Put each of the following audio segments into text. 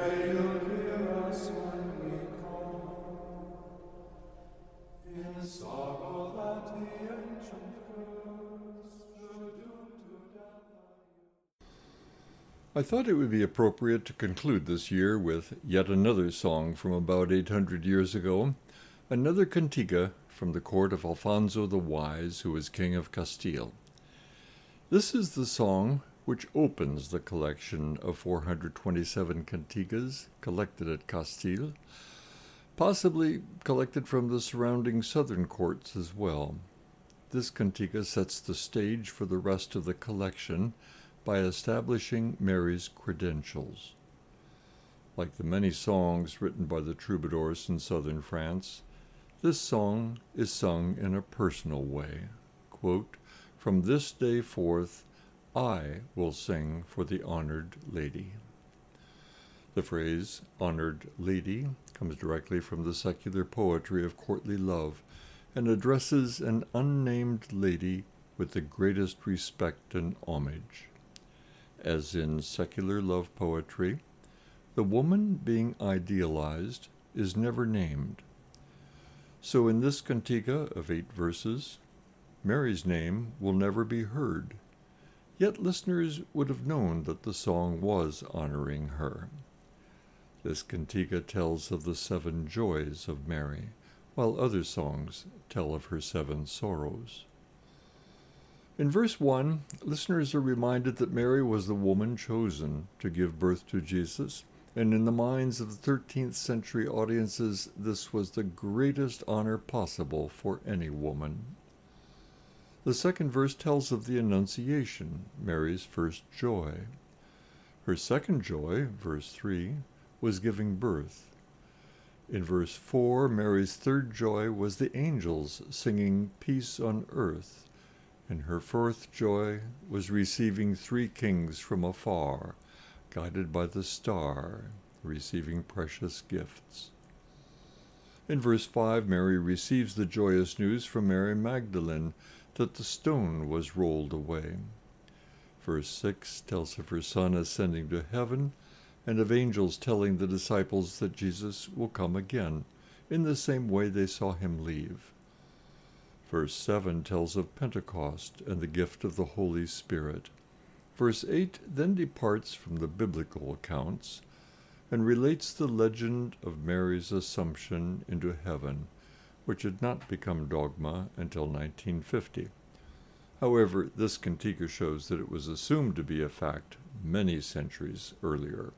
May you hear us when we call. In sorrow that the ancient curse should doom to death. I thought it would be appropriate to conclude this year with yet another song from about 800 years ago, another cantiga from the court of Alfonso the Wise, who was king of Castile. This is the song which opens the collection of 427 cantigas collected at Castile, possibly collected from the surrounding southern courts as well. This cantiga sets the stage for the rest of the collection by establishing Mary's credentials. Like the many songs written by the troubadours in southern France, this song is sung in a personal way. Quote, "From this day forth, I will sing for the honored lady." The phrase honored lady comes directly from the secular poetry of courtly love and addresses an unnamed lady with the greatest respect and homage. As in secular love poetry, the woman being idealized is never named. So in this cantiga of 8 verses, Mary's name will never be heard, yet listeners would have known that the song was honoring her. This cantiga tells of the 7 joys of Mary, while other songs tell of her 7 sorrows. In verse 1, listeners are reminded that Mary was the woman chosen to give birth to Jesus, and in the minds of the 13th century audiences, this was the greatest honor possible for any woman. The second verse tells of the Annunciation, Mary's first joy. Her second joy, verse 3, was giving birth. In verse 4, Mary's third joy was the angels singing peace on earth, and her fourth joy was receiving 3 kings from afar, guided by the star, receiving precious gifts. In verse 5, Mary receives the joyous news from Mary Magdalene that the stone was rolled away. Verse 6 tells of her Son ascending to heaven and of angels telling the disciples that Jesus will come again, in the same way they saw him leave. Verse 7 tells of Pentecost and the gift of the Holy Spirit. Verse 8 then departs from the biblical accounts and relates the legend of Mary's assumption into heaven, which had not become dogma until 1950. However, this cantiga shows that it was assumed to be a fact many centuries earlier.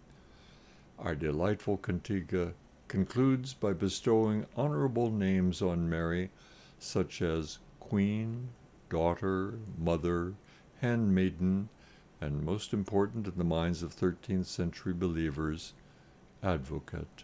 Our delightful cantiga concludes by bestowing honorable names on Mary, such as Queen, Daughter, Mother, Handmaiden, and most important in the minds of 13th century believers, Advocate.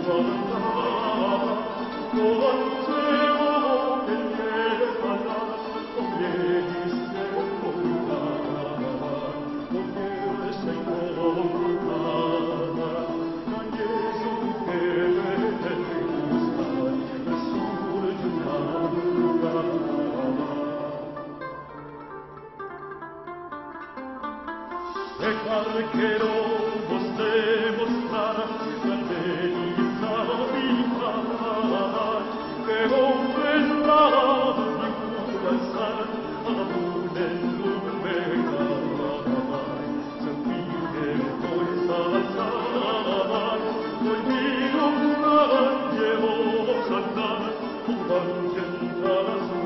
Thank you.